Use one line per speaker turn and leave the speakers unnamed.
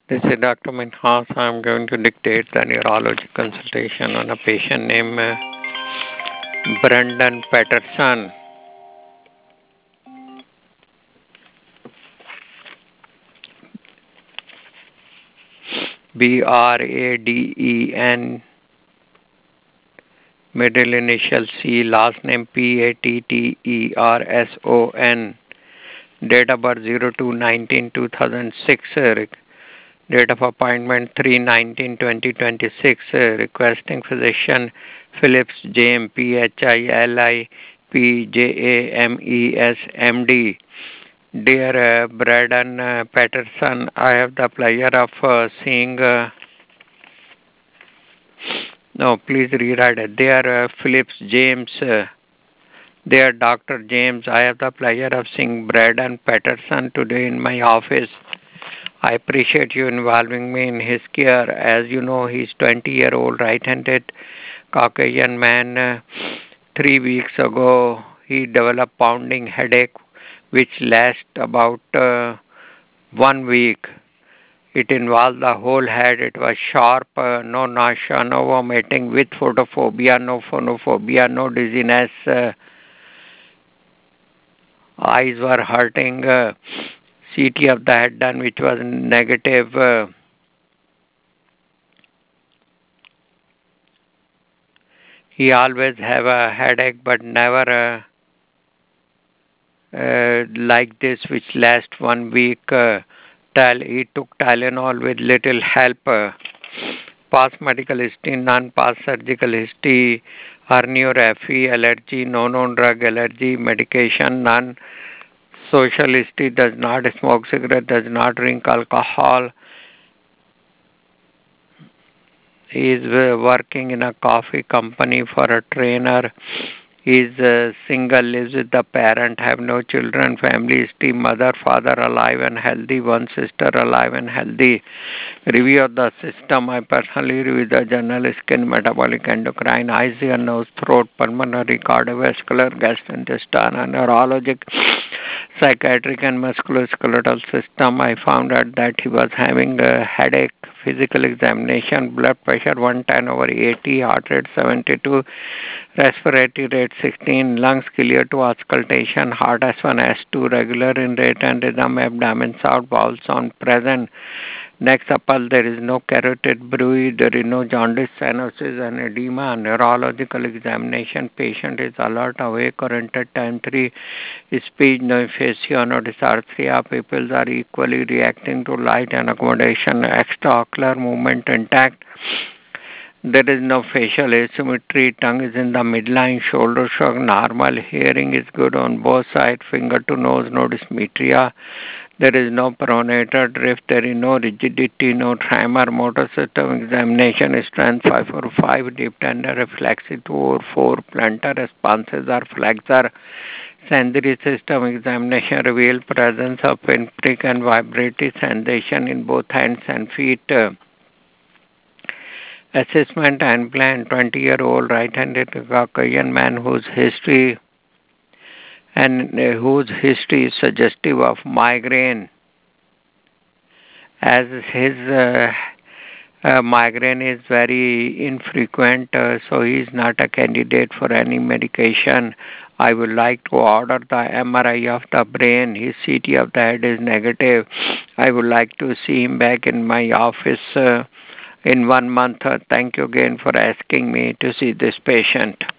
This is Dr. Minhas. I'm going to dictate the neurology consultation on a patient named Brendan Patterson. Braden, middle initial C, last name Patterson. Date of birth 02/19/2006. Date of appointment 3/19/2026. Requesting physician Phillips James, PHILIPJAMES, MD. Dear Braden Patterson, I have the pleasure of seeing. No, please rewrite it. Dear Phillips James. Dear Dr. James, I have the pleasure of seeing Braden Patterson today in my office. I appreciate you involving me in his care. As you know, he's 20-year-old right-handed Caucasian man. 3 weeks ago, he developed pounding headache, which lasts about 1 week. It involved the whole head. It was sharp, no nausea, no vomiting, with photophobia, no phonophobia, no dizziness. Eyes were hurting. CT of the head done, which was negative. He always have a headache, but never like this, which last 1 week. He took Tylenol with little help. Past medical history, none. Past surgical history, herniorrhaphy, allergy, no known drug allergy, medication, none. Social history, does not smoke cigarette, does not drink alcohol. He is working in a coffee company for a trainer. He is single, lives with the parent, have no children, family history, mother, father alive and healthy, one sister alive and healthy. Review of the system. I personally review the general skin, metabolic, endocrine, eyes, ear, nose, throat, pulmonary, cardiovascular, gastrointestinal, neurologic, psychiatric and musculoskeletal system. I found out that he was having a headache. Physical examination, blood pressure 110/80, heart rate 72, respiratory rate 16, lungs clear to auscultation, heart S1, S2, regular in rate and rhythm, abdomen sound, bowel sound present. Next upper, there is no carotid bruit, there is no jaundice, cyanosis, and edema. Neurological examination, patient is alert, awake, or entered time 3. Speech, no aphasia, no dysarthria. Pupils are equally reacting to light and accommodation. Extraocular movement intact. There is no facial asymmetry. Tongue is in the midline. Shoulder shrug normal. Hearing is good on both sides. Finger to nose, no dysmetria. There is no pronator drift. There is no rigidity, no tremor. Motor system examination strength 5/5. Deep tender reflexive 2/4. Plantar responses are flexor. Sensory system examination revealed presence of pinprick and vibratory sensation in both hands and feet. Assessment and plan. 20-year-old right-handed Caucasian man whose history is suggestive of migraine, as his migraine is very infrequent, so he is not a candidate for any medication. I would like to order the MRI of the brain. His CT of the head is negative. I would like to see him back in my office in 1 month. Thank you again for asking me to see this patient.